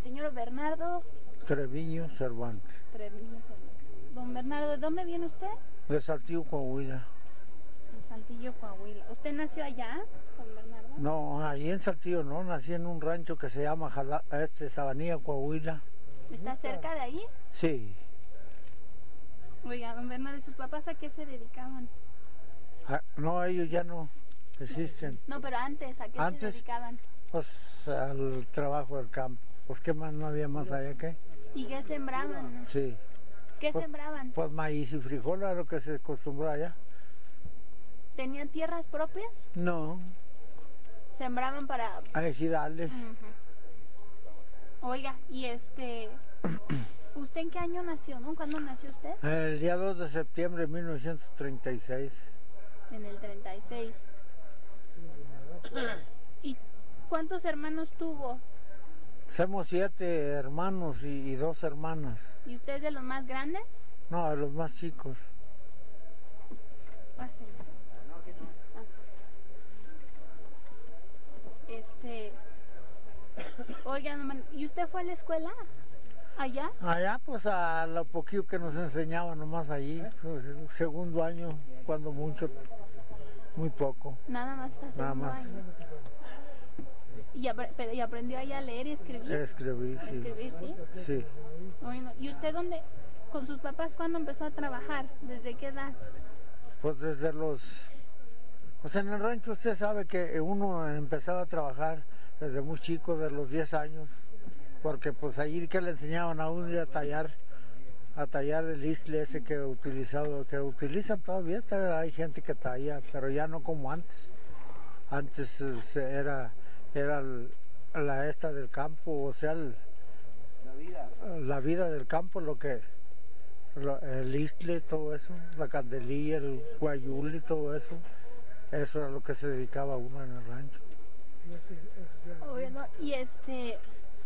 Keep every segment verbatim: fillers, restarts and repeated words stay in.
señor Bernardo Treviño Cervantes. Treviño Cervantes. Don Bernardo, ¿de dónde viene usted? De Saltillo, Coahuila. De Saltillo, Coahuila. ¿Usted nació allá, don Bernardo? No, ahí en Saltillo no, nací en un rancho que se llama Jala, este, Sabanilla, Coahuila. ¿Está cerca de ahí? Sí. Oiga, don Bernardo, ¿y sus papás a qué se dedicaban? Ah, no, ellos ya no existen. No, pero antes, ¿a qué Antes, se dedicaban? Pues al trabajo del campo. Pues qué más, no había más allá que. ¿Y qué sembraban? Sí. ¿Qué pues, sembraban? Pues maíz y frijol era lo que se acostumbró allá. ¿Tenían tierras propias? No. Sembraban para... A ejidales. Uh-huh. Oiga, y este... ¿Usted en qué año nació, no? ¿Cuándo nació usted? El día dos de septiembre de mil novecientos treinta y seis. En el treinta y seis. ¿Y cuántos hermanos tuvo? Somos siete hermanos y, y dos hermanas. ¿Y usted es de los más grandes? No, de los más chicos. Ah, sí. Ah. Este... Oiga, ¿y usted fue a la escuela? ¿Allá? Allá, pues a lo poquito que nos enseñaban nomás allí, segundo año, cuando mucho, muy poco. Nada más hasta Nada segundo más. año. ¿Y, ap ¿Y aprendió allá a leer y escribir? Escribir, sí. Escribir, sí. Sí. Bueno, ¿y usted dónde, con sus papás, cuándo empezó a trabajar? ¿Desde qué edad? Pues desde los... Pues en el rancho usted sabe que uno empezaba a trabajar desde muy chico, de los diez años. Porque pues ahí que le enseñaban a uno ir a tallar, a tallar el isle ese que utilizado, que utilizan todavía, hay gente que talla, pero ya no como antes. Antes eh, era, era el, la esta del campo, o sea, el, la, vida. la vida del campo, lo que, lo, el isle, todo eso, la candelilla, el guayuli, todo eso, eso era lo que se dedicaba uno en el rancho. Bueno, y este...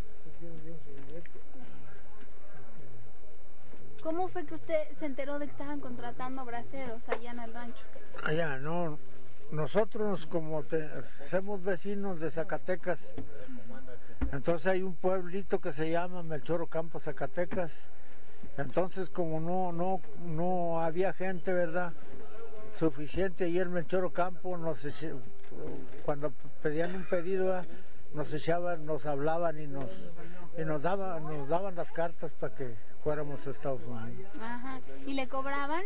¿Cómo fue que usted se enteró de que estaban contratando braceros allá en el rancho? Allá, no, nosotros como te, somos vecinos de Zacatecas, entonces hay un pueblito que se llama Melchor Ocampo, Zacatecas, entonces como no, no, no había gente, ¿verdad?, suficiente ahí en Melchor Ocampo, nos eche, cuando pedían un pedido, ¿verdad?, nos echaban, nos hablaban y nos, y nos, daban, nos daban las cartas para que fuéramos a Estados Unidos. Ajá. ¿Y le cobraban?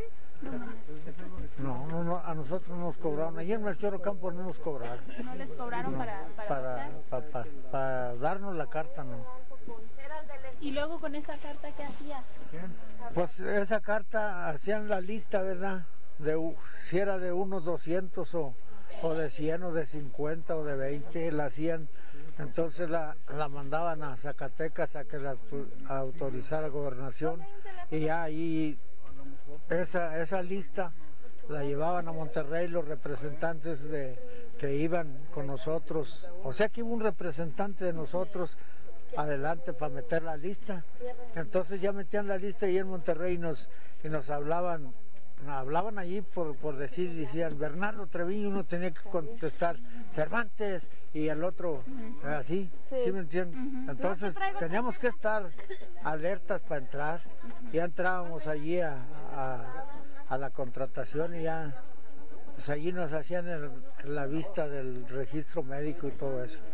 No, no, no, a nosotros no nos cobraron. Allí en Melchor Ocampo no nos cobraron. ¿No les cobraron no, para para, para, para, para, para darnos la carta, no. ¿Y luego con esa carta qué hacía? Pues esa carta hacían la lista, ¿verdad? De si era de unos doscientos o, o de cien o de cincuenta o de veinte, la hacían. Entonces la, la mandaban a Zacatecas a que la a autorizara Gobernación y ya ahí esa, esa lista la llevaban a Monterrey los representantes de, que iban con nosotros. O sea que hubo un representante de nosotros adelante para meter la lista. Entonces ya metían la lista ahí en Monterrey y nos, y nos hablaban. Hablaban allí por, por decir, decían Bernardo Treviño, uno tenía que contestar Cervantes y el otro uh-huh. así, ¿sí, ¿sí me entienden? Uh-huh. Entonces teníamos que estar alertas para entrar, uh-huh. ya entrábamos allí a, a, a la contratación y ya, pues allí nos hacían el, la vista del registro médico y todo eso.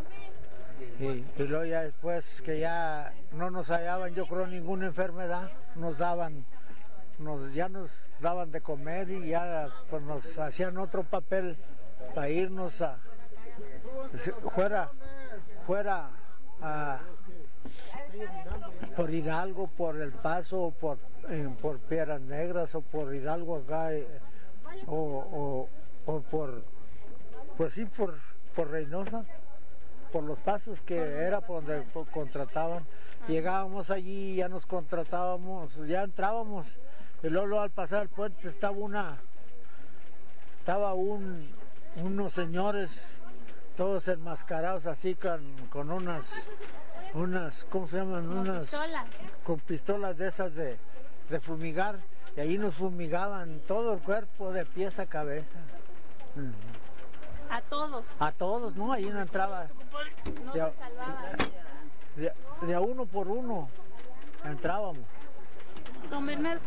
Y, y luego ya después que ya no nos hallaban, yo creo, ninguna enfermedad, nos daban... Nos, ya nos daban de comer y ya pues, nos hacían otro papel para irnos a fuera fuera a, por Hidalgo, por El Paso, por, eh, por Piedras Negras o por Hidalgo acá eh, o, o, o por pues sí por, por Reynosa, por Los Pasos, que era por donde contrataban. Llegábamos allí y ya nos contratábamos, ya entrábamos. Y luego, luego al pasar el puente estaba una, estaba un, unos señores todos enmascarados así con, con unas, unas, ¿cómo se llaman? Con unas pistolas. Con pistolas de esas de, de fumigar, y ahí nos fumigaban todo el cuerpo de pies a cabeza. A todos. A todos, ¿no? Ahí no entraba. No ya, se salvaba. de, de a uno por uno entrábamos. Don Bernardo.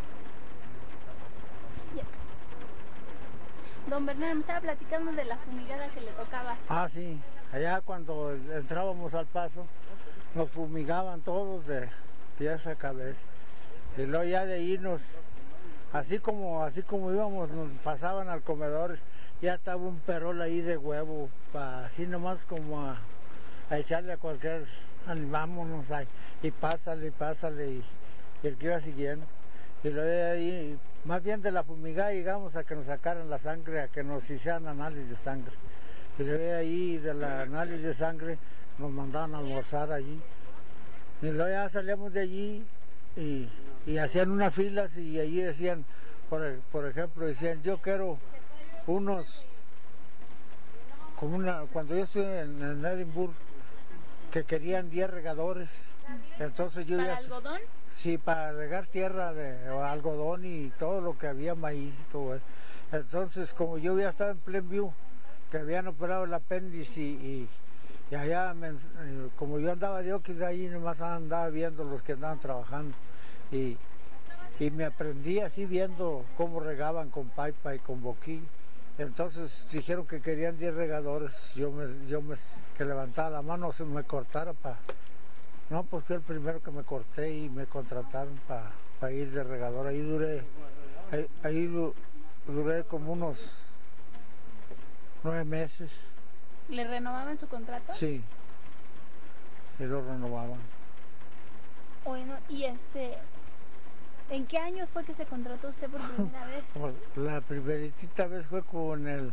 Don Bernardo me estaba platicando de la fumigada que le tocaba. Ah, sí, allá cuando entrábamos al paso, nos fumigaban todos de pies a cabeza. Y luego ya de ahí nos, así como, así como íbamos, nos pasaban al comedor, ya estaba un perol ahí de huevo, pa, así nomás como a, a echarle a cualquier animámonos ahí, y pásale, y pásale, y, y el que iba siguiendo. Y luego de ahí, más bien de la fumigada llegamos a que nos sacaran la sangre, a que nos hicieran análisis de sangre. Y luego de ahí, de la análisis de sangre, nos mandaban a almorzar allí. Y luego ya salíamos de allí y, y hacían unas filas y allí decían, por, por ejemplo, decían, yo quiero unos, como una, cuando yo estuve en, en Edimburgo, que querían diez regadores. Entonces yo ¿Para ya, algodón? Sí, para regar tierra de o algodón y todo lo que había, maíz y todo eso. Entonces, como yo ya estaba en Plainview, que habían operado el apéndice y, y, y allá, me, como yo andaba de oquis de ahí, nomás andaba viendo los que andaban trabajando. Y, y me aprendí así viendo cómo regaban con pipa y con boquilla. Entonces dijeron que querían diez regadores, yo me, yo me que levantaba la mano, se me cortara para... No, pues fui el primero que me corté y me contrataron para pa ir de regador. Ahí duré, ahí, ahí du, duré como unos nueve meses. ¿Le renovaban su contrato? Sí, y lo renovaban. Bueno, y este, ¿en qué año fue que se contrató usted por primera vez? La primeritita vez fue con el...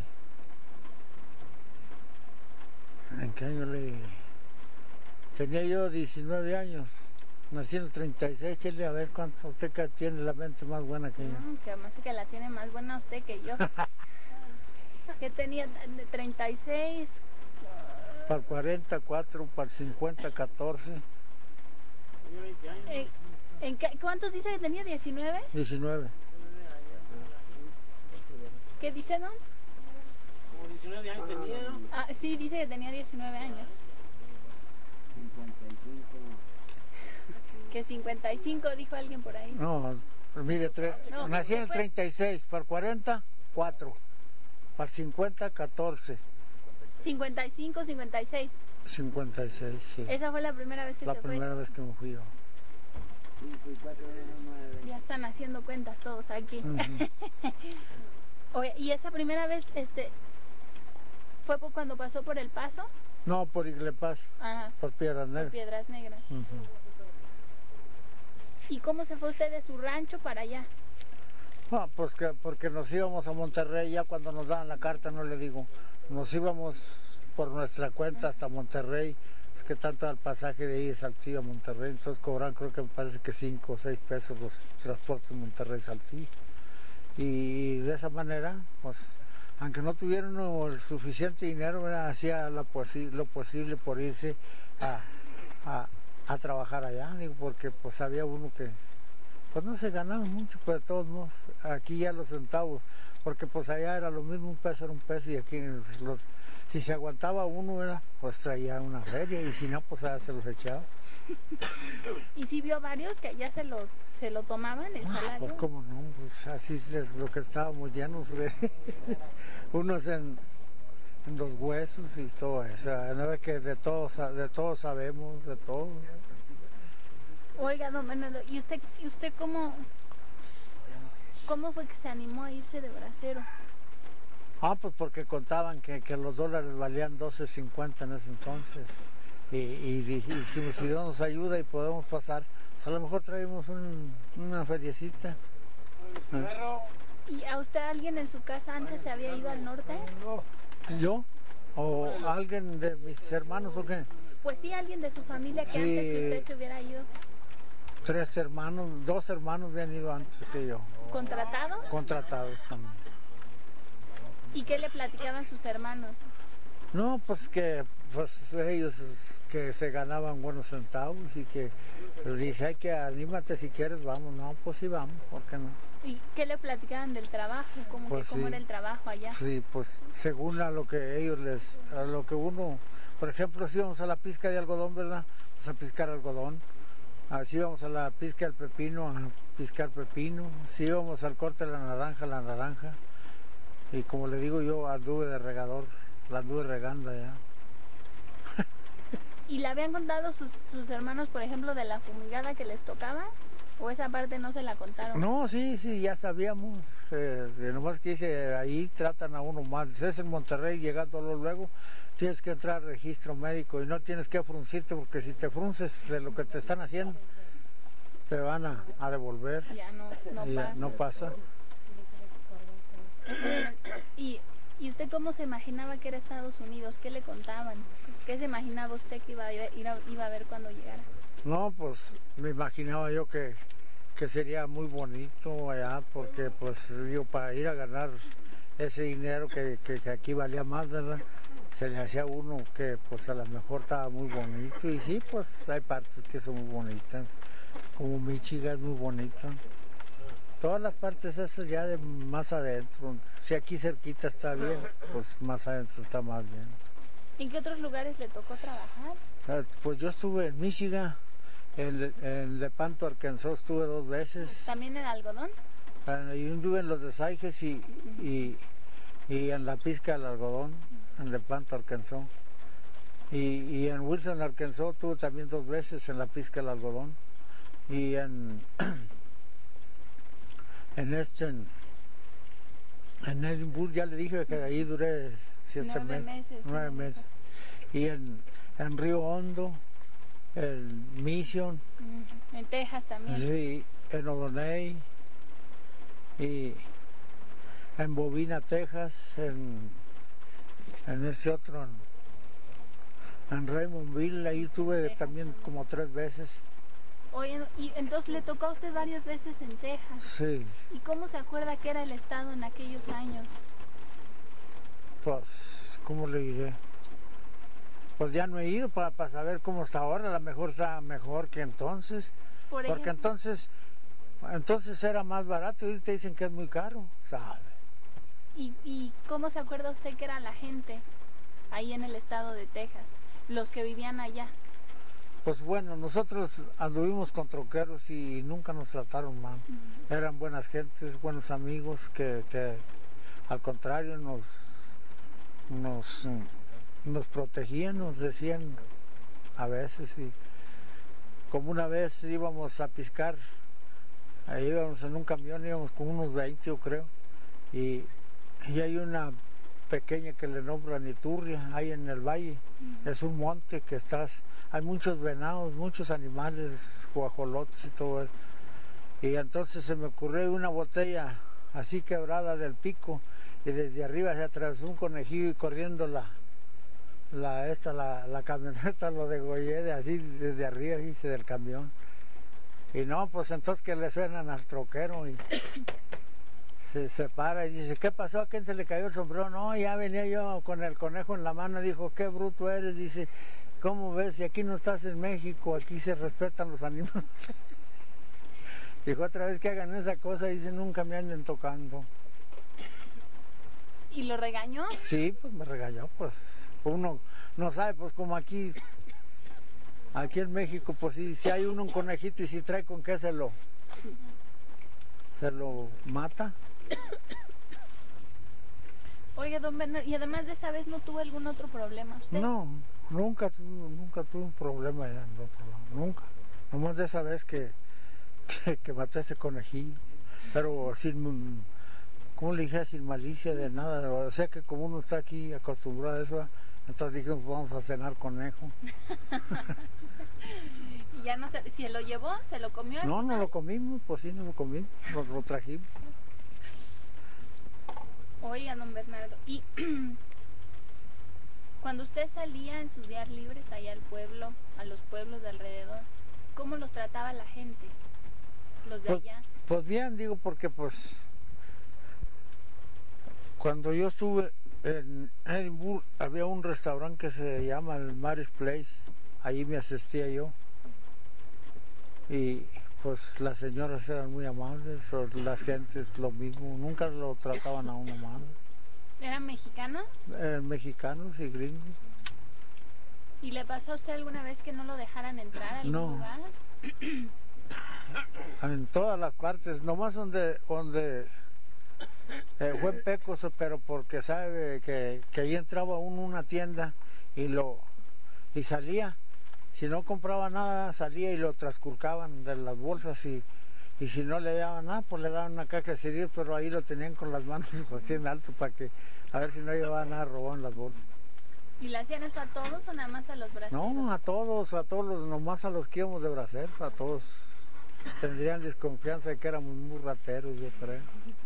¿En qué año le...? Tenía yo diecinueve años, nací en el treinta y seis, chile, a ver cuánto usted que tiene la mente más buena que yo. Mm, que además que la tiene más buena usted que yo. Que tenía de treinta y seis. Para el cuarenta, cuatro, para el cincuenta, catorce. Eh, ¿en qué, ¿Cuántos dice que tenía? ¿diecinueve? diecinueve. ¿Qué dice, no? Como diecinueve años tenía, ¿no? Ah, sí, dice que tenía diecinueve años. Que cincuenta y cinco, dijo alguien por ahí. No, mire, tre, No, nací en el fue- treinta y seis, para el cuarenta, cuatro, para el cincuenta, catorce, cincuenta y cinco, cincuenta y seis. cincuenta y seis, sí. Esa fue la primera vez que La se primera vez que me fui yo. fue. Ya están haciendo cuentas todos aquí. Ujú. Oye, ¿y esa primera vez este fue por cuando pasó por El Paso? No, por Iglepaz, Ajá, por Piedras por Negras. Piedras Negras. Ujú. ¿Y cómo se fue usted de su rancho para allá? Ah, pues que porque nos íbamos a Monterrey, ya cuando nos daban la carta, no le digo, nos íbamos por nuestra cuenta hasta Monterrey, es que tanto el pasaje de ahí de Saltillo a Monterrey, entonces cobran creo que me parece que cinco o seis pesos los transportes Monterrey-Saltillo. Y de esa manera, pues, aunque no tuvieron el suficiente dinero, ¿verdad? Hacía lo, posi lo posible por irse a, a, a trabajar allá, digo, porque pues había uno que pues no se ganaba mucho, pero de todos modos, aquí ya los centavos, porque pues allá era lo mismo, un peso era un peso, y aquí los, si se aguantaba uno, era, pues traía una feria, y si no, pues allá se los echaba. ¿Y si vio varios que allá se lo, se lo tomaban el salario? Pues cómo no, pues así es lo que estábamos llenos de, unos en, en los huesos y todo eso, no es que de todos, de todos sabemos, de todo. Oiga, don Bernardo, ¿y usted, y usted cómo, cómo fue que se animó a irse de bracero? Ah, pues porque contaban que, que los dólares valían doce cincuenta en ese entonces. Y, y dijimos, si Dios nos ayuda y podemos pasar, pues a lo mejor traemos un, una feriecita. ¿Y a usted alguien en su casa antes se había ido al norte? ¿Yo? ¿O alguien de mis hermanos o qué? Pues sí, alguien de su familia que Sí. antes que usted se hubiera ido. Tres hermanos, dos hermanos habían ido antes que yo, ¿Contratados? contratados también. ¿Y qué le platicaban sus hermanos? No, pues que pues ellos es que se ganaban buenos centavos y que les dice, hay que anímate si quieres, vamos, no, pues sí vamos, ¿por qué no? ¿Y qué le platicaban del trabajo? ¿Cómo, Pues que, cómo sí. era el trabajo allá? Sí, pues según a lo que ellos les, a lo que uno, por ejemplo, si íbamos a la pizca de algodón, ¿verdad? Pues a piscar algodón. Así íbamos a la pizca del pepino, a piscar pepino. Si íbamos al corte de la naranja, la naranja. Y como le digo yo, anduve de regador, la anduve regando allá. ¿Y le habían contado sus, sus hermanos, por ejemplo, de la fumigada que les tocaba? ¿O esa parte no se la contaron? No, sí, sí, ya sabíamos. Eh, de nomás que dice, ahí tratan a uno mal. Si es en Monterrey, llegándolo luego, tienes que entrar al registro médico y no tienes que fruncirte, porque si te frunces de lo que te están haciendo, te van a, a devolver. Ya no, no Y ya pasa. no pasa. ¿Y, ¿Y usted cómo se imaginaba que era Estados Unidos? ¿Qué le contaban? ¿Qué se imaginaba usted que iba a, ir a, iba a ver cuando llegara? No, pues me imaginaba yo que, que sería muy bonito allá, porque pues digo, para ir a ganar ese dinero que, que, que aquí valía más, ¿verdad? Se le hacía a uno que pues a lo mejor estaba muy bonito, y sí, pues hay partes que son muy bonitas, como Michigan es muy bonito. Todas las partes esas ya de más adentro, si aquí cerquita está bien, pues más adentro está más bien. ¿En qué otros lugares le tocó trabajar? Pues yo estuve en Michigan, en, en Lepanto, Arkansas, estuve dos veces. ¿También en algodón? Yo anduve en los desaijes y, y, y en la pizca del algodón, en Lepanto, Arkansas. Y, y en Wilson, Arkansas, estuve también dos veces en la pizca del algodón. Y en, en este, en, en Edinburgh, ya le dije que ahí duré siete Nueve meses. meses, Nueve sí. meses. Y en, en Río Hondo, en Mission, Ujú. En Texas también. sí, en O'Donnell, y en Bovina, Texas, en, en ese otro, en, en Raymondville, ahí estuve Texas también también. como tres veces. Oye, y entonces le tocó a usted varias veces en Texas. Sí, ¿Y cómo se acuerda que era el estado en aquellos años? pues, ¿cómo le diré? Pues ya no he ido para, para saber cómo está ahora, a lo mejor está mejor que entonces, Por porque ejemplo, entonces, entonces era más barato y ahorita dicen que es muy caro, ¿sabe? ¿y, ¿y cómo se acuerda usted que era la gente ahí en el estado de Texas? Los que vivían allá. Pues bueno, nosotros anduvimos con troqueros y nunca nos trataron mal. Uh-huh. Eran buenas gentes, buenos amigos que, que al contrario nos, nos, nos protegían, nos decían a veces. Y como una vez íbamos a piscar, ahí íbamos en un camión, íbamos con unos veinte yo creo, y, y hay una pequeña que le nombran Iturria, ahí en el valle. Uh-huh. Es un monte que está, hay muchos venados, muchos animales, guajolotes y todo eso. Y entonces se me ocurrió una botella así quebrada del pico, y desde arriba se atravesó un conejillo y corriendo la, la, esta, la, la camioneta lo degollé de así desde arriba, hice del camión. Y no, pues entonces que le suenan al troquero y se, se para y dice, ¿qué pasó? ¿A quién se le cayó el sombrero? No, ya venía yo con el conejo en la mano. Dijo, qué bruto eres. Dice, ¿cómo ves? Si aquí no estás en México, aquí se respetan los animales. Dijo, otra vez que hagan esa cosa, dice, nunca me anden tocando. ¿Y lo regañó? Sí, pues me regañó, pues uno no sabe, pues como aquí, aquí en México, pues si, si hay uno un conejito y si trae con qué se lo, se lo mata. Oiga, don Bernardo, y además de esa vez no tuvo algún otro problema usted. No, nunca tuve, nunca tuve un problema allá en el otro lado, nunca. Nomás de esa vez que, que, que maté ese conejillo, pero sin, ¿cómo le dije? Sin malicia de nada. O sea que como uno está aquí acostumbrado a eso, entonces dijimos, vamos a cenar conejo. ¿Y ya no se, si lo llevó, se lo comió? No, no lo comimos, pues sí, no lo comimos, nos lo trajimos. Oiga, don Bernardo, y cuando usted salía en sus días libres allá al pueblo, a los pueblos de alrededor, ¿cómo los trataba la gente, los de Pues, allá? pues bien, digo, porque pues cuando yo estuve en Edimburgo había un restaurante que se llama el Mary's Place, ahí me asistía yo. Y pues las señoras eran muy amables, o las gentes lo mismo, nunca lo trataban a uno mal. ¿Eran mexicanos? Eh, mexicanos y gringos. ¿Y le pasó a usted alguna vez que no lo dejaran entrar a algún No. lugar? En todas las partes, nomás donde, donde eh, fue en Pecos, pero porque sabe que, que ahí entraba uno a una tienda y lo y salía. Si no compraba nada, salía y lo transculcaban de las bolsas y, y si no le daban nada, pues le daban una caja de cerillos, pero ahí lo tenían con las manos así en alto para que, a ver si no llevaba nada robado en las bolsas. ¿Y le hacían eso a todos o nada más a los braceros? No, a todos, a todos, los- nomás a los que íbamos de braceros, a todos. Tendrían desconfianza de que éramos muy rateros, yo creo.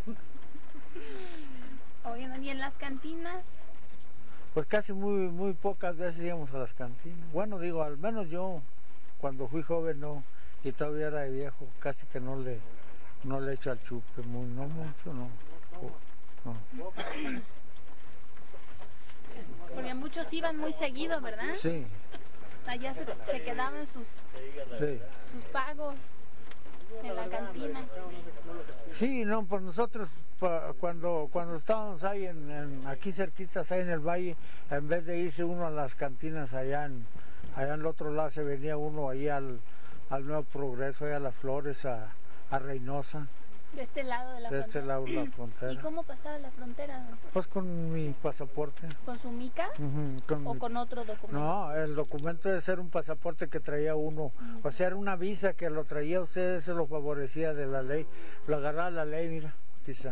Oigan, ¿y en las cantinas? Pues casi muy, muy pocas veces íbamos a las cantinas. Bueno, digo, al menos yo, cuando fui joven, no, y todavía era de viejo, casi que no le, no le echo al chupe, muy, no mucho, no. no. Porque muchos iban muy seguido, ¿verdad? Sí, Allá se, se quedaban sus, sí. sus pagos en la cantina. Sí, no, pues nosotros pa- cuando, cuando estábamos ahí en, en- aquí cerquitas, ahí en el valle, en vez de irse uno a las cantinas allá en, allá en el otro lado, se venía uno ahí al, al Nuevo Progreso, allá a Las Flores, a, a Reynosa, De este lado de la de este frontera. lado de la ¿Y frontera. cómo pasaba la frontera? Pues con mi pasaporte. ¿Con su mica Ujú, con o mi- con otro documento? No, el documento debe ser un pasaporte que traía uno, o sea, era una visa que lo traía usted, se lo favorecía de la ley, lo agarraba la ley, mira, quizá.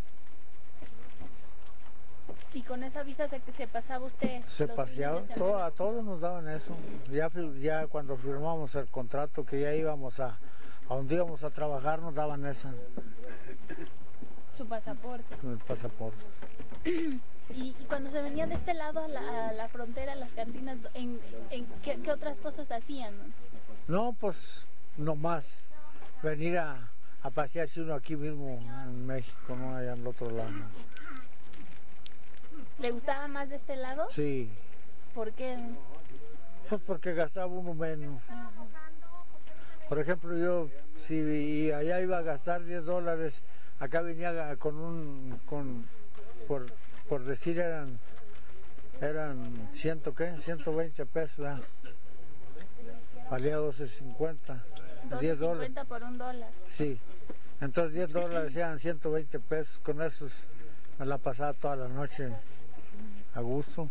¿Y con esa visa se, se pasaba usted? Se los paseaba, fines de todo- semana? a todos nos daban eso. Ya, fi- ya cuando firmamos el contrato, que ya íbamos a, a donde íbamos a trabajar, nos daban esa, Su pasaporte. el pasaporte. Y, y cuando se venía de este lado a la, a la frontera, a las cantinas, ¿en, en qué, qué otras cosas hacían? No, pues nomás venir a, a pasearse uno aquí mismo en México, no allá al otro lado. ¿no? ¿Le gustaba más de este lado? Sí, ¿Por qué? pues porque gastaba uno menos. Por ejemplo, yo si allá iba a gastar diez dólares, acá venía con un, con, por, por decir eran, eran ciento qué, ciento veinte pesos, ¿verdad? Valía doce cincuenta, diez dólares. cincuenta por un dólar. Sí, entonces diez dólares eran ciento veinte pesos, con esos me la pasaba toda la noche a gusto.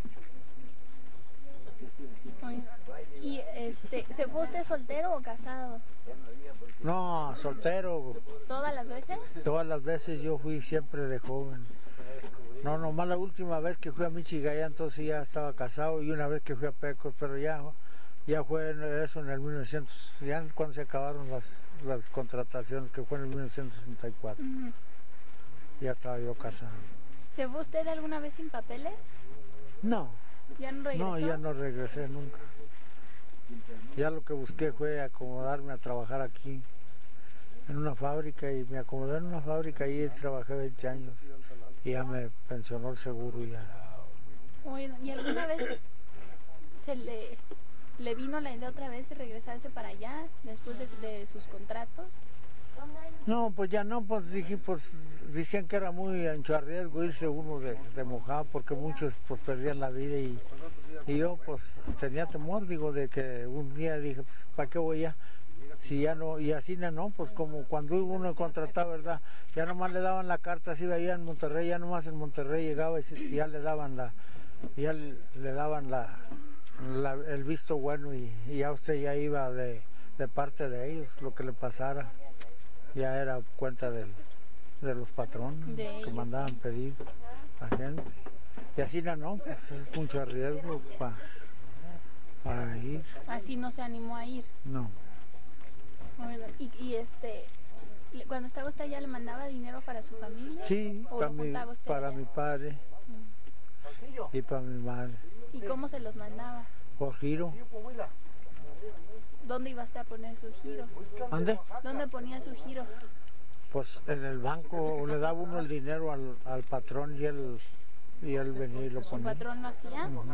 Oye, ¿y este, se fue usted soltero o casado? No, soltero, ¿Todas las veces? todas las veces yo fui siempre de joven. No, nomás la última vez que fui a Michigaya, entonces ya estaba casado, y una vez que fui a Pecos, pero ya, ya fue en eso en el mil novecientos, ya cuando se acabaron las, las contrataciones, que fue en el mil novecientos sesenta y cuatro, Ujú. ya estaba yo casado. ¿Se fue usted alguna vez sin papeles? No, ¿Ya no regresó? no, ya no regresé nunca. Ya lo que busqué fue acomodarme a trabajar aquí, en una fábrica, y me acomodé en una fábrica y trabajé veinte años, y ya me pensionó el seguro y ya. Oye, ¿y alguna vez se le, le vino la idea otra vez de regresarse para allá después de, de sus contratos? No, pues ya no, pues dije, pues decían que era muy ancho a riesgo irse uno de, de mojado, porque muchos pues perdían la vida, y, y yo pues tenía temor, digo, de que un día dije, pues ¿para qué voy ya? Si ya no, y así no, no, pues como cuando uno contrataba, ¿verdad? Ya nomás le daban la carta, así allá en Monterrey, ya nomás en Monterrey llegaba y, se- y ya le daban la, ya le, le daban la, la- el visto bueno, y, y ya usted ya iba de, de parte de ellos, lo que le pasara. Ya era cuenta del, de los patrones De que ellos, mandaban sí. pedir a gente. Y así no, no, pues es mucho riesgo para ir. Así no se animó a ir. No, Oiga, Y, y este, le- cuando estaba usted allá, ¿le mandaba dinero para su familia? sí, ¿O para lo mi, juntaba usted para allá? mi padre Mm. y para mi madre. ¿Y cómo se los mandaba? Por giro. ¿Dónde iba usted a poner su giro? ¿Ande? ¿Dónde ponía su giro? Pues en el banco le daba uno el dinero al, al patrón, y él y él venía y lo ¿Su ponía. patrón lo hacía? Ujú.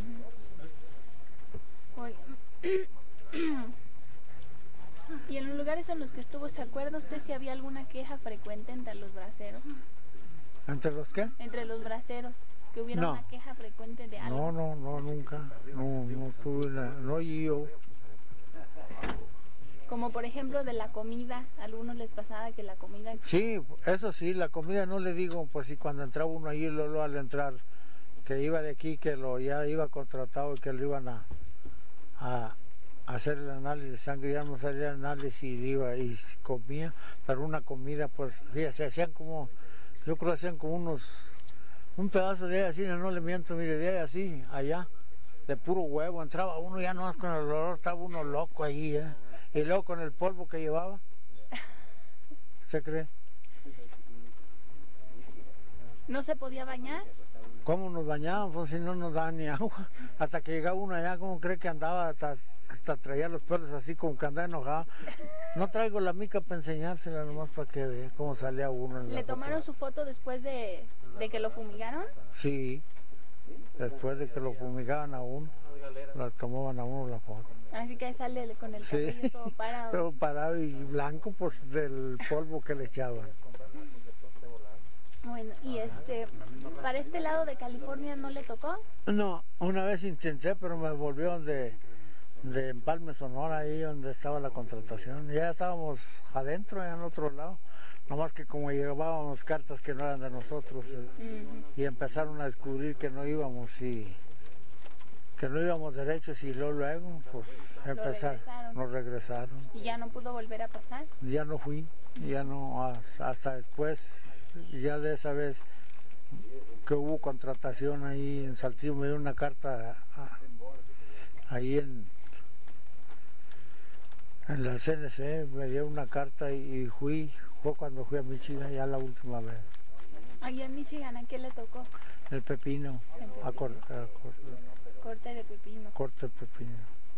Ujú. Oye, y en los lugares en los que estuvo, ¿se acuerda usted si había alguna queja frecuente entre los braceros? ¿Entre los qué? Entre los braceros, que hubiera No. una queja frecuente de algo. No, no, no, nunca. No, no tuve nada. No, y yo. Como por ejemplo de la comida, a algunos les pasaba que la comida... Sí, eso sí, la comida no le digo, pues si cuando entraba uno ahí, luego al entrar, que iba de aquí, que lo ya iba contratado y que lo iban a, a, a hacer el análisis de sangre, ya no salía el análisis y iba y comía, pero una comida, pues, fíjate, se hacían como, yo creo que hacían como unos, un pedazo de ahí así, no le miento, mire, de ahí así, allá, de puro huevo, entraba uno ya nomás con el olor, estaba uno loco ahí, ¿eh? Y luego con el polvo que llevaba, ¿se cree? ¿No se podía bañar? ¿Cómo nos bañábamos? Pues si no nos daban ni agua. Hasta que llegaba uno allá, ¿cómo cree que andaba? Hasta, hasta traía los pelos así como que andaba enojado. No traigo la mica para enseñársela nomás para que vea cómo salía uno. En la ¿Le tomaron foto. su foto después de, de que lo fumigaron? Sí, después de que lo fumigaban a uno, la tomaban a uno la foto. Así que ahí sale con el Sí, cabello todo parado. todo parado y blanco pues del polvo que le echaban. Bueno, y este, para este lado de California no le tocó. No, una vez intenté, pero me volvió de, de Empalme, Sonora, ahí donde estaba la contratación. Ya estábamos adentro, ya en otro lado. Nomás que como llevábamos cartas que no eran de nosotros, Ujú. y empezaron a descubrir que no íbamos y que no íbamos derechos y luego, luego pues empezaron, regresaron. nos regresaron. Y ya no pudo volver a pasar. Ya no fui, ya no, hasta, hasta después, ya de esa vez que hubo contratación ahí en Saltillo, me dio una carta a- ahí en, en la C N C, me dio una carta y, y fui, fue cuando fui a Michigan ya la última vez, Allí en Michigan, ¿a qué le tocó? el pepino, a, cor- a cor- Corte de pepino. corte el pepino.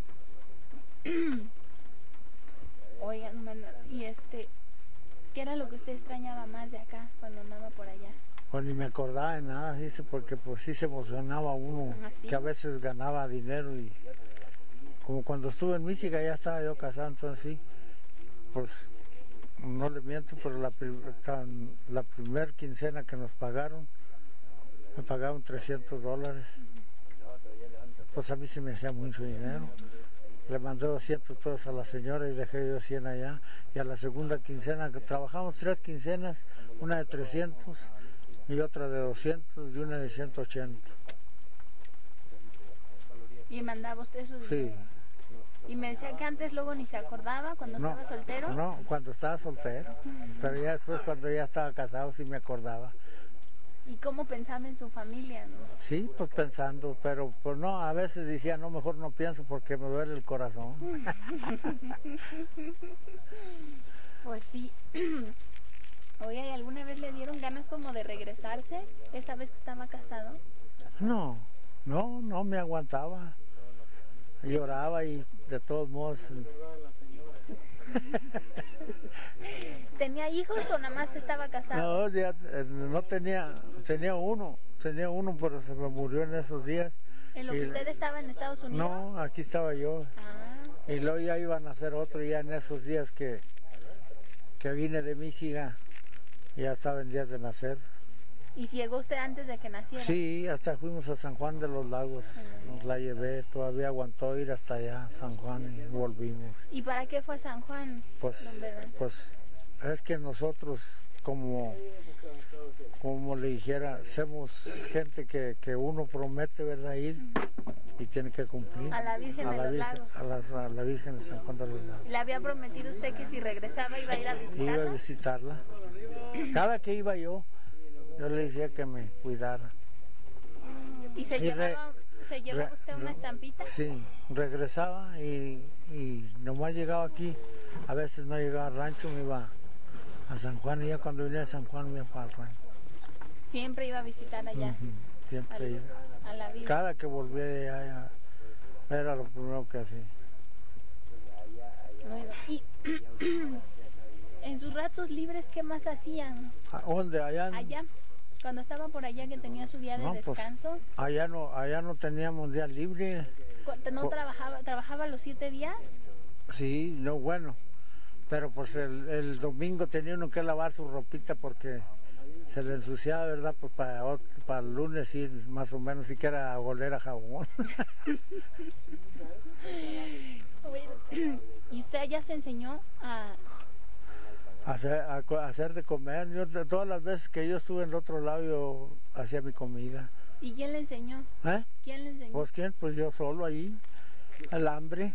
Oigan, bueno, y este, ¿qué era lo que usted extrañaba más de acá cuando andaba por allá? Pues ni me acordaba de nada, dice, porque pues sí se emocionaba uno, ¿Ah, sí? que a veces ganaba dinero y como cuando estuve en Michigan ya estaba yo casado, entonces sí, pues no le miento, pero la, prim- tan- la primer quincena que nos pagaron, me pagaron trescientos dólares, pues a mí se me hacía mucho dinero. Le mandé doscientos pesos a la señora y dejé yo cien allá, y a la segunda quincena, que trabajamos tres quincenas, una de trescientos y otra de doscientos y una de ciento ochenta. Y mandaba usted su Sí. dinero. Y me decía que antes luego ni se acordaba cuando No, estaba soltero. no, cuando estaba soltero, pero ya después cuando ya estaba casado sí me acordaba. Y cómo pensaba en su familia, ¿no? Sí, pues pensando, pero pues no, a veces decía, no, mejor no pienso porque me duele el corazón. Pues sí. Oiga, ¿y alguna vez le dieron ganas como de regresarse? Esta vez que estaba casado. No, no, no me aguantaba. Lloraba y de todos modos, ¿Tenía hijos o nada más estaba casado? no, ya, eh, no tenía, tenía uno, tenía uno, pero se me murió en esos días. ¿En lo que y- usted estaba en Estados Unidos? No, aquí estaba yo. Ah, Y luego ya iban a hacer otro ya en esos días que, que vine de Michigan, ya estaba en días de nacer. ¿y si llegó usted antes de que naciera? Sí, hasta fuimos a San Juan de los Lagos, la llevé, todavía aguantó ir hasta allá, San Juan, y volvimos. ¿Y para qué fue a San Juan? Pues, Don Bernal? pues es que nosotros, como, como le dijera, somos gente que, que uno promete, ¿verdad? Ir y tiene que cumplir. A la Virgen de la los Virgen, Lagos. a la, a la Virgen de San Juan de los Lagos. ¿Le había prometido usted que si regresaba iba a ir a Iba a visitarla? visitarla. Cada que iba yo, yo le decía que me cuidara. ¿Y se Y re- llevaba, se llevaba re- usted una re- estampita? Sí, regresaba y, y nomás llegaba aquí. A veces no llegaba al rancho, me iba a San Juan, y ya cuando venía a San Juan me iba para el rancho. Siempre iba a visitar allá, Ujú, siempre al- iba. a la Virgen. Cada que volvía de allá, era lo primero que hacía. Bueno, y en sus ratos libres, ¿qué más hacían ¿A dónde? Allá en, allá? Cuando estaba por allá que tenía su día de No, pues, descanso, allá no, allá no teníamos día libre. cu- ¿no po- trabajaba, trabajaba los siete días? Sí, no, bueno, pero pues el, el domingo tenía uno que lavar su ropita porque se le ensuciaba, ¿verdad? Pues para, ot- para el lunes sí, más o menos, siquiera oler a jabón. Oye, ¿y usted ya se enseñó a... hacer, a co- hacer de comer. Yo, de- todas las veces que yo estuve en el otro lado, yo hacía mi comida. ¿Y quién le enseñó? ¿Eh? ¿Quién le enseñó? ¿Vos quién? Pues yo solo ahí, el hambre.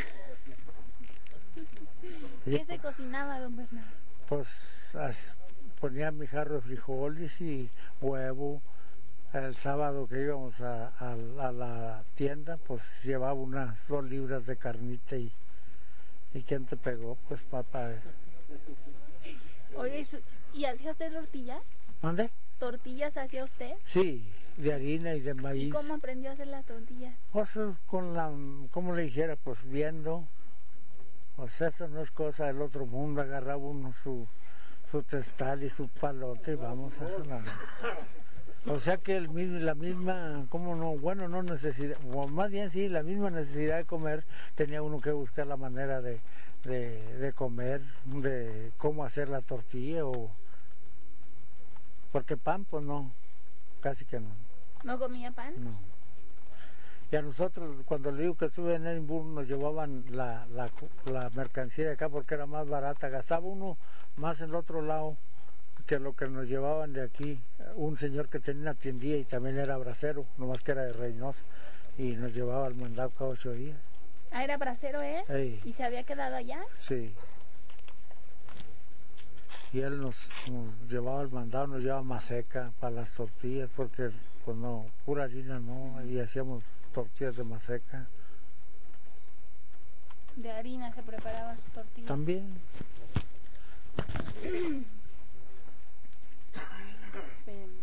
Y ¿Qué se cocinaba, don Bernardo? pues as- ponía mi jarro de frijoles y huevo. El sábado que íbamos a, a- a la tienda, pues llevaba unas dos libras de carnita y, ¿y quién te pegó? Pues papá. Oye, ¿y su- ¿y hacía usted tortillas? ¿Dónde? ¿Tortillas hacía usted? Sí, de harina y de ¿Y maíz. cómo aprendió a hacer las tortillas? Pues es con la, ¿cómo le dijera? Pues viendo. Pues eso no es cosa del otro mundo. Agarraba uno su, su testal y su palote y vamos a la... O sea que el, mi- la misma, ¿cómo no? Bueno, no necesidad, o más bien sí, la misma necesidad de comer, tenía uno que buscar la manera de, de, de comer, de cómo hacer la tortilla o... Porque pan, pues no, casi que no, ¿No comía pan? no. Y a nosotros, cuando le digo que estuve en Edimburgo, nos llevaban la, la, la mercancía de acá porque era más barata. Gastaba uno más en el otro lado que lo que nos llevaban de aquí. Un señor que tenía una tiendilla y también era bracero, nomás que era de Reynosa, y nos llevaba al mandado cada ocho días. Ah, era bracero él. Ey, ¿Y se había quedado allá? sí. Y él nos, nos llevaba al mandado, nos llevaba maseca para las tortillas, porque pues no, pura harina no, y hacíamos tortillas de maseca. De harina se preparaba su tortilla. También. Espérenme.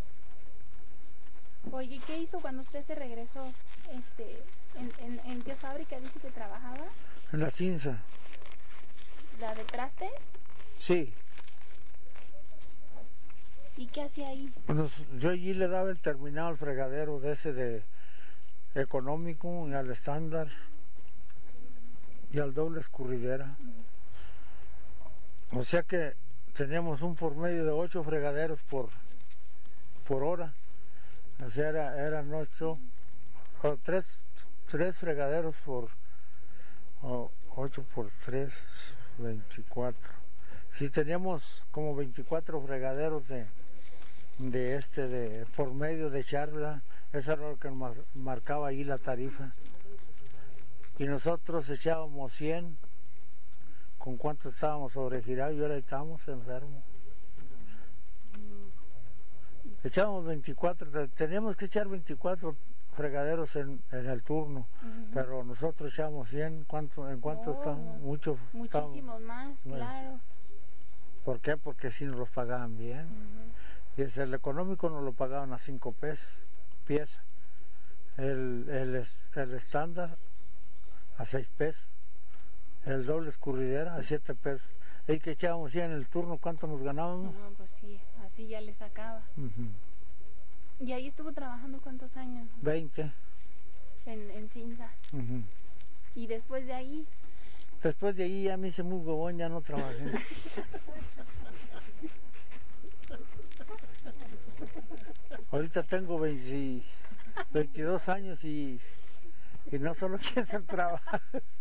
Oye, ¿qué hizo cuando usted se regresó? Este, ¿en, en, en qué fábrica dice que trabajaba? En la cinza, ¿La de trastes? sí. ¿Y qué hacía ahí? Nos- yo allí le daba el terminado al fregadero de ese de económico y al estándar y al doble escurridera. O sea que teníamos un por medio de ocho fregaderos por, por hora. O sea, era, eran ocho, o tres, tres fregaderos por o ocho por tres, veinticuatro. Sí, teníamos como veinticuatro fregaderos de, de este, de por medio de charla. Eso era lo que mar- marcaba ahí la tarifa. Y nosotros echábamos cien. ¿Con cuánto estábamos sobregirados? Y ahora estábamos enfermos. Echábamos veinticuatro, te- teníamos que echar veinticuatro fregaderos en, en el turno, Ujú. pero nosotros echábamos cien. ¿Cuánto, ¿En cuánto Oh, estábamos? Mucho. estábamos- Muchísimos más, bueno. claro. ¿Por qué? Porque sí nos los pagaban bien. Ujú. Y es el económico nos lo pagaban a cinco pesos pieza. El, el, es- el estándar a seis pesos. El doble escurridera a siete pesos. Y que echábamos ya en el turno, ¿cuánto nos ganábamos? No, pues sí, así ya le sacaba. Ujú. ¿Y ahí estuvo trabajando cuántos años? veinte. En, en Cinza. Ujú. Y después de ahí, Después de ahí ya me hice muy huevón, ya no trabajé. Ahorita tengo veinte veintidós años y, y no solo quiero hacer trabajo.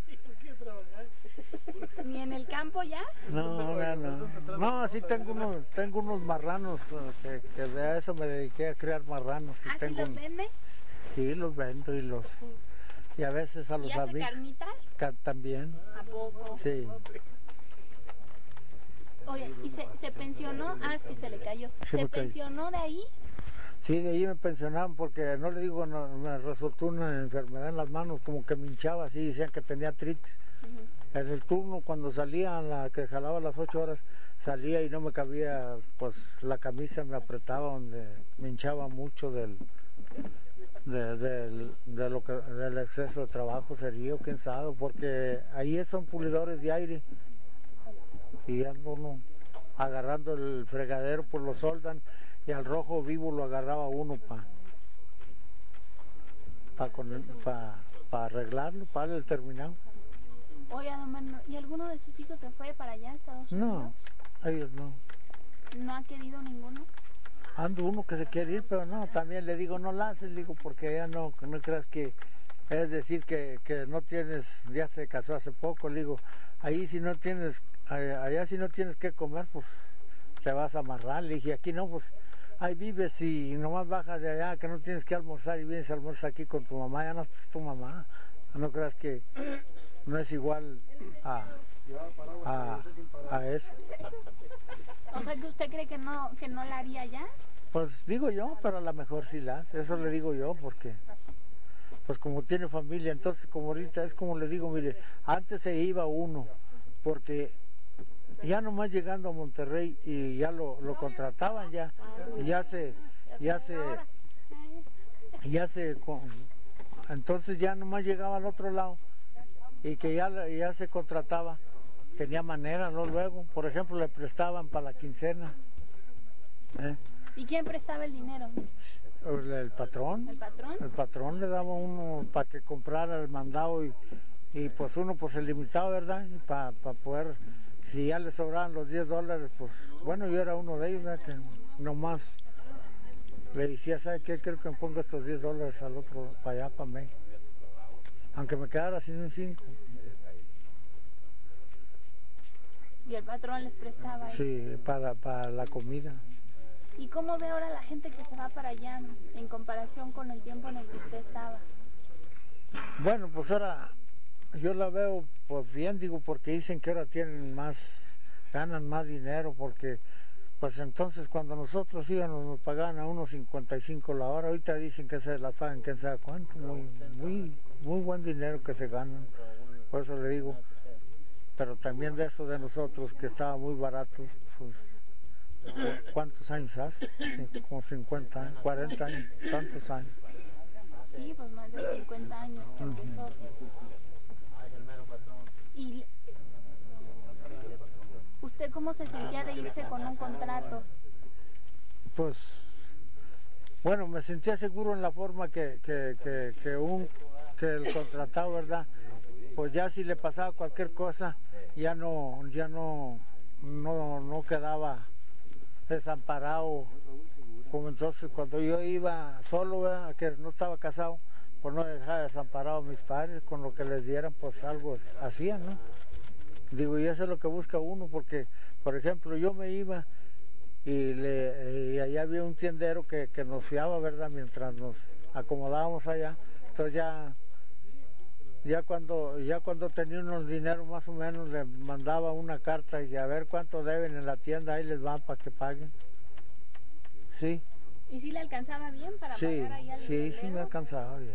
ni en el campo ya. No, no, no. No, sí tengo unos, tengo unos marranos, eh, que, que de eso me dediqué a criar marranos. Y ¿Ah, sí tengo los un- vende? sí, los vendo y los y a veces a ¿Y los hace amigos carnitas? también. ¿A poco? Sí. Oye, ¿y se, se pensionó? Ah, es que se le cayó. Se ¿Se me cayó. pensionó de ahí? Sí, de ahí me pensionaban porque no le digo, no, me resultó una enfermedad en las manos, como que me hinchaba así, decían que tenía artritis. En el turno, cuando salía, a la que jalaba las ocho horas, salía y no me cabía, pues la camisa me apretaba, donde me hinchaba mucho del, de, del, de lo que, del exceso de trabajo, sería, o quién sabe, porque ahí son pulidores de aire y ando uno agarrando el fregadero, pues lo soldan y al rojo vivo lo agarraba uno para pa pa, pa arreglarlo, para el terminado. Oiga, don Manuel, ¿y alguno de sus hijos se fue para allá a Estados Unidos? No, ellos no. ¿No ha querido ninguno? Ando uno que se quiere ir, pero no, también le digo, no la haces, le digo, porque ya no, no creas que es decir que, que no tienes, ya se casó hace poco, le digo, ahí si no tienes, allá si no tienes que comer, pues te vas a amarrar, le dije, aquí no, pues ahí vives y nomás bajas de allá, que no tienes que almorzar y vienes a almorzar aquí con tu mamá, ya no es tu mamá, no creas que no es igual a, a, a eso. O sea, que usted cree que no, que no la haría ya. Pues digo yo, pero a lo mejor sí la hace, eso le digo yo, porque pues como tiene familia, entonces como ahorita es como le digo, mire, antes se iba uno, porque ya nomás llegando a Monterrey y ya lo, lo contrataban ya, y ya se, ya se, ya se, entonces ya nomás llegaba al otro lado y que ya, ya se contrataba, tenía manera, ¿no? Luego, por ejemplo, le prestaban para la quincena. ¿eh? ¿Y quién prestaba el dinero? El, el patrón. ¿El patrón? El patrón le daba uno para que comprara el mandado y, y pues uno pues se limitaba, ¿verdad? Y para pa poder, si ya le sobraban los diez dólares, pues bueno, yo era uno de ellos, ¿verdad? Que nomás le decía, ¿sabe qué? Creo que me ponga estos diez dólares al otro, para allá, para México. Aunque me quedara sin un cinco. Y el patrón les prestaba ahí. Sí, para, para la comida. ¿Y cómo ve ahora la gente que se va para allá en comparación con el tiempo en el que usted estaba? Bueno, pues ahora yo la veo pues bien, digo, porque dicen que ahora tienen más, ganan más dinero, porque pues entonces cuando nosotros íbamos nos pagaban a unos cincuenta y cinco la hora, ahorita dicen que se las pagan quién sabe cuánto, muy, muy, muy buen dinero que se ganan, por eso le digo, pero también de eso de nosotros que estaba muy barato, pues ¿cuántos años hace? Como cincuenta años, cuarenta años, tantos años. Sí, pues más de cincuenta años que empezó. ¿Y usted cómo se sentía de irse con un contrato? Pues, bueno, me sentía seguro en la forma que, que, que, que, un, que el contratado, ¿verdad? Pues ya si le pasaba cualquier cosa, ya no, ya no, no, no quedaba desamparado, como entonces cuando yo iba solo, ¿verdad? Que no estaba casado, pues no dejaba desamparado a mis padres, con lo que les dieran, pues algo hacían, ¿no? Digo, y eso es lo que busca uno, porque, por ejemplo, yo me iba y, le, y allá había un tiendero que, que nos fiaba, ¿verdad? Mientras nos acomodábamos allá, entonces ya, ya, cuando, ya cuando tenía unos dinero más o menos, le mandaba una carta y a ver cuánto deben en la tienda, ahí les van para que paguen. Sí. ¿Y si le alcanzaba bien para sí, pagar ahí al Sí, dinero? sí me alcanzaba bien.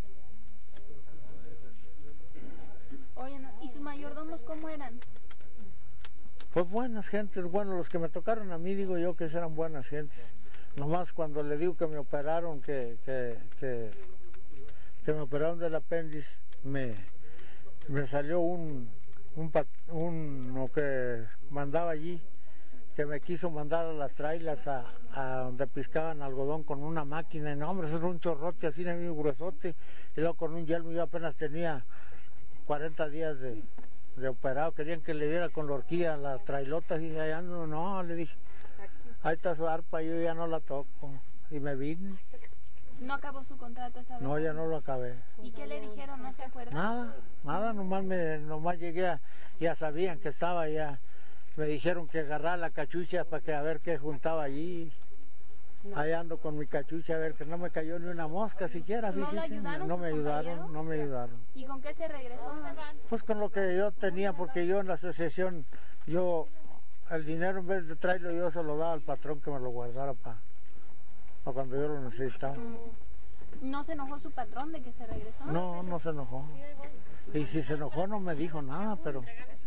Oye, ¿y sus mayordomos cómo eran? Pues buenas gentes, bueno, los que me tocaron a mí digo yo que eran buenas gentes. Nomás cuando le digo que me operaron, que, que, que, que me operaron del apéndice, me, me salió un, un, uno que mandaba allí, que me quiso mandar a las trailas a, a donde piscaban algodón con una máquina, y no hombre, eso era un chorrote así, muy gruesote, y luego con un yelmo, yo apenas tenía cuarenta días de, de operado, querían que le viera con la horquilla las trailotas, y allá no, no, le dije, ahí está su arpa, yo ya no la toco, y me vine. ¿No acabó su contrato esa vez? No, ya no lo acabé. ¿Y qué le dijeron? ¿No se acuerda? Nada, nada, nomás, me, nomás llegué, a, ya sabían que estaba ya, me dijeron que agarrara la cachucha para que a ver qué juntaba allí. Ahí ando con mi cachucha a ver que no me cayó ni una mosca siquiera. ¿No lo ayudaron No me sus ayudaron, compañeros? no me ayudaron. ¿Y con qué se regresó? Pues con lo que yo tenía, porque yo en la asociación, yo el dinero en vez de traerlo yo se lo daba al patrón que me lo guardara para pa cuando yo lo necesitaba. ¿No se enojó su patrón de que se regresó? No, no se enojó. Y si se enojó no me dijo nada, pero...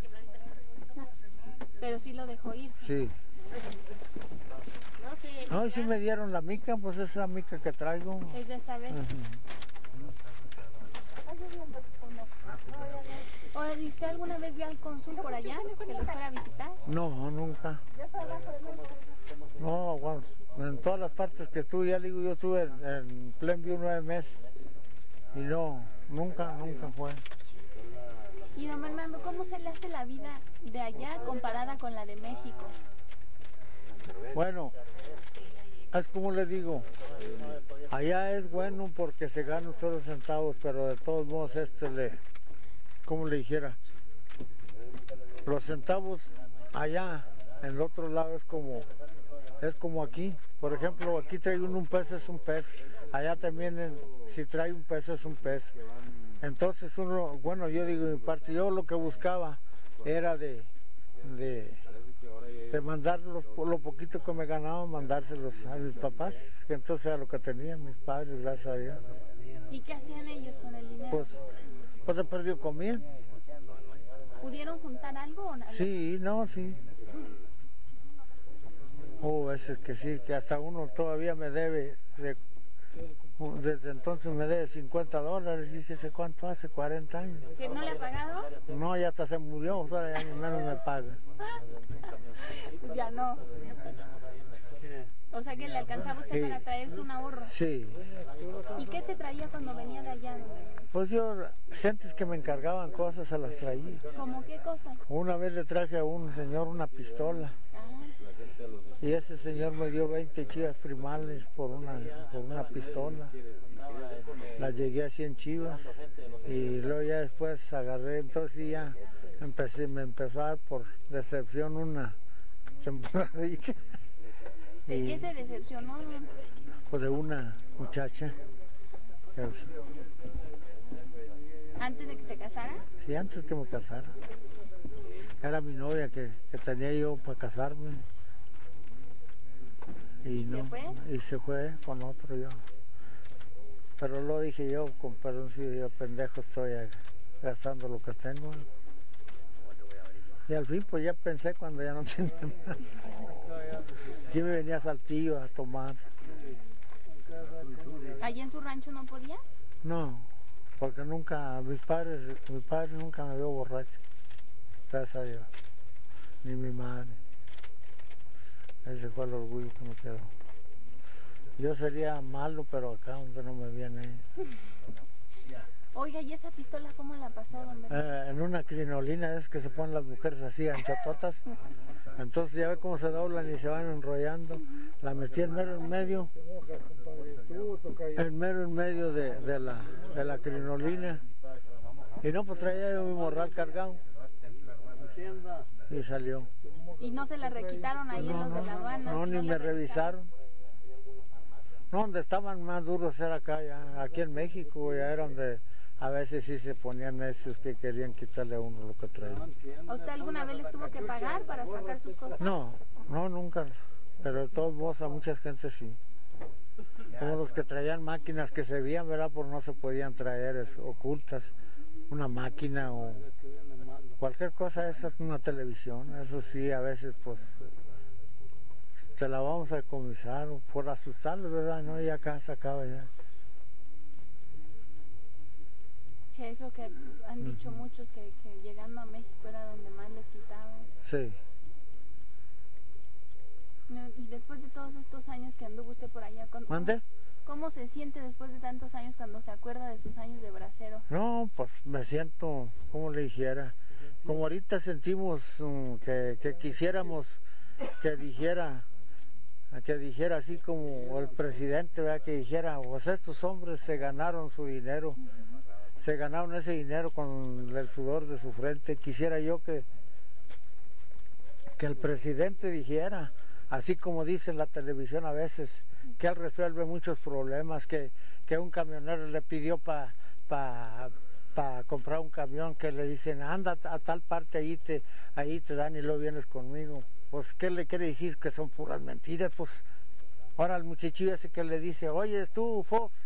Pero sí lo dejó ir. Sí. No, y si me dieron la mica, pues esa mica que traigo. Es de esa vez. Uh-huh. ¿O usted alguna vez vio al cónsul por allá que los fuera a visitar? No, nunca. No, cuando- en todas las partes que estuve, ya le digo, yo estuve en, en Plainview nueve meses y no, nunca, nunca fue. Y don Bernardo, ¿cómo se le hace la vida de allá comparada con la de México? Bueno, es como le digo, allá es bueno porque se ganan solo centavos, pero de todos modos este le, como le dijera, los centavos allá, en el otro lado es como, es como aquí. Por ejemplo, aquí trae uno un peso, es un peso. Allá también, en- si trae un peso, es un peso. Entonces uno, bueno, yo digo mi parte, yo lo que buscaba era de, de, de mandar los- lo poquito que me ganaba, mandárselos a mis papás, que entonces era lo que tenían mis padres, gracias a Dios. ¿Y qué hacían ellos con el dinero? Pues, pues de perdido comían. ¿Pudieron juntar algo o nada? Sí, no, sí. Hubo veces que sí, que hasta uno todavía me debe, de, desde entonces me debe cincuenta dólares, dije, ¿sé cuánto hace? cuarenta años. ¿Que no le ha pagado? No, ya hasta se murió, o sea, ya ni menos me paga. Pues ya no. O sea que le alcanzaba usted Sí. para traerse un ahorro. Sí, ¿Y qué se traía cuando venía de allá? pues yo, gentes que me encargaban cosas, se las traía. ¿Cómo qué cosas? Una vez le traje a un señor una pistola Ah, y ese señor me dio veinte chivas primales por una, por una pistola. Las llegué a cien chivas y luego ya después agarré, entonces ya empecé, me empezó a dar por decepción una temporadita. ¿de Y, qué se decepcionó? pues de una muchacha. que- ¿Antes de que se casara? Sí, antes que me casara. Era mi novia que, que tenía yo para casarme. Y, ¿Y se no, fue? Y se fue con otro yo. Pero lo dije yo, con perdón, si yo pendejo estoy eh, gastando lo que tengo. Y al fin pues ya pensé cuando ya no tenía nada. Yo me venía a Saltillo a tomar. ¿Allí en su rancho no podía? No, porque nunca, mis padres, mi padre nunca me vio borracho. Gracias a Dios. Ni mi madre. Ese fue el orgullo que me quedó. Yo sería malo, pero acá donde no me viene. Oiga, ¿y esa pistola cómo la pasó, don Bernardo? Eh, en una crinolina es que se ponen las mujeres así, anchototas. Entonces ya ve cómo se doblan y se van enrollando. La metí en mero en medio, en mero en medio de, de la, de la crinolina. Y no, pues traía yo mi morral cargado. Y salió. ¿Y no se la requitaron ahí No, los de no, la aduana? no, ni le me revisaron. No, donde estaban más duros era acá, ya, aquí en México, ya era donde a veces sí se ponían necios que querían quitarle a uno lo que traía. ¿A usted alguna vez les tuvo que pagar para sacar sus cosas? No, no, nunca, pero de todos modos a mucha gente sí. Como los que traían máquinas que se veían, ¿verdad? Por no se podían traer es, ocultas, una máquina o cualquier cosa, esa es una televisión, eso sí, a veces pues se la vamos a decomisar o por asustarlos, ¿verdad? No, y acá se acaba ya. Che, eso que han dicho muchos, que, que llegando a México era donde más les quitaban. Sí. No, y después de todos estos años que anduvo usted por allá, ¿cómo, ¿Mande? ¿cómo se siente después de tantos años cuando se acuerda de sus años de bracero? No, pues me siento, como le dijera, como ahorita sentimos um, que, que quisiéramos que dijera, que dijera así como el presidente, ¿verdad? Que dijera, pues estos hombres se ganaron su dinero, se ganaron ese dinero con el sudor de su frente. Quisiera yo que, que el presidente dijera, así como dice en la televisión a veces, que él resuelve muchos problemas, que, que un camionero le pidió para pa, pa comprar un camión, que le dicen, anda a tal parte, ahí te, ahí te dan y luego vienes conmigo. Pues, ¿qué le quiere decir? Que son puras mentiras. Pues, ahora el muchachillo ese que le dice, oye, tú, Fox,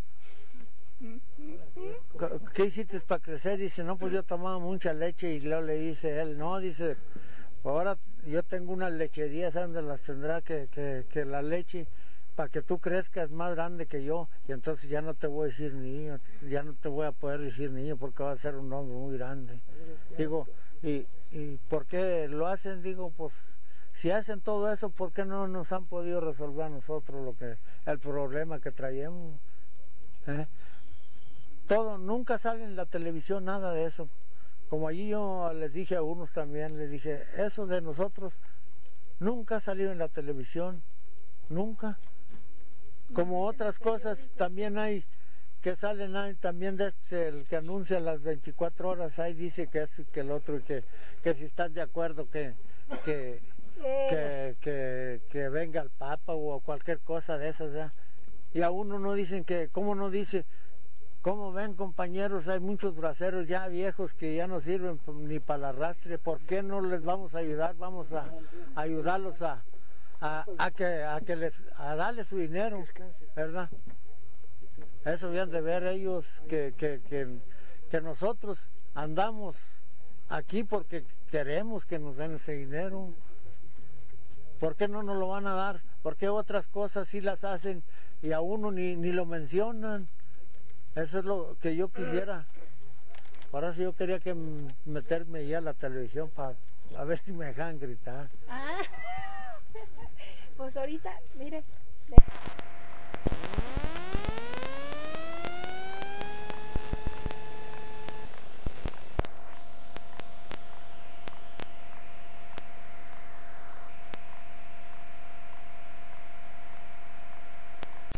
¿qué hiciste para crecer? Dice, no, pues yo tomaba mucha leche. Y luego le dice él, no, dice, ahora yo tengo unas lecherías, ¿sabes dónde las tendrá? Que, que, que la leche para que tú crezcas más grande que yo, y entonces ya no te voy a decir niño, ya no te voy a poder decir niño porque vas a ser un hombre muy grande. Digo, y, y ¿por qué lo hacen? Digo, pues si hacen todo eso, ¿por qué no nos han podido resolver a nosotros lo que, el problema que traemos? ¿Eh? Todo, nunca sale en la televisión nada de eso. Como allí yo les dije a unos también, les dije, eso de nosotros nunca ha salido en la televisión, nunca. Como otras cosas también hay que salen ahí, también de este, el que anuncia las veinticuatro horas, ahí dice que esto y que el otro, y que, que si están de acuerdo que, que, que, que, que venga el Papa o cualquier cosa de esas, ¿verdad? Y a uno no dicen que, ¿cómo no dice? ¿Cómo ven, compañeros? Hay muchos braceros ya viejos que ya no sirven ni para el arrastre. ¿Por qué no les vamos a ayudar? Vamos a, a ayudarlos a, a, a que, a que les, a darles su dinero, ¿verdad? Eso habían de ver ellos, que, que, que, que nosotros andamos aquí porque queremos que nos den ese dinero. ¿Por qué no nos lo van a dar? ¿Por qué otras cosas sí las hacen y a uno ni, ni lo mencionan? Eso es lo que yo quisiera. Ahora sí yo quería que meterme ya a la televisión para a ver si me dejan gritar. Ah, pues ahorita, mire.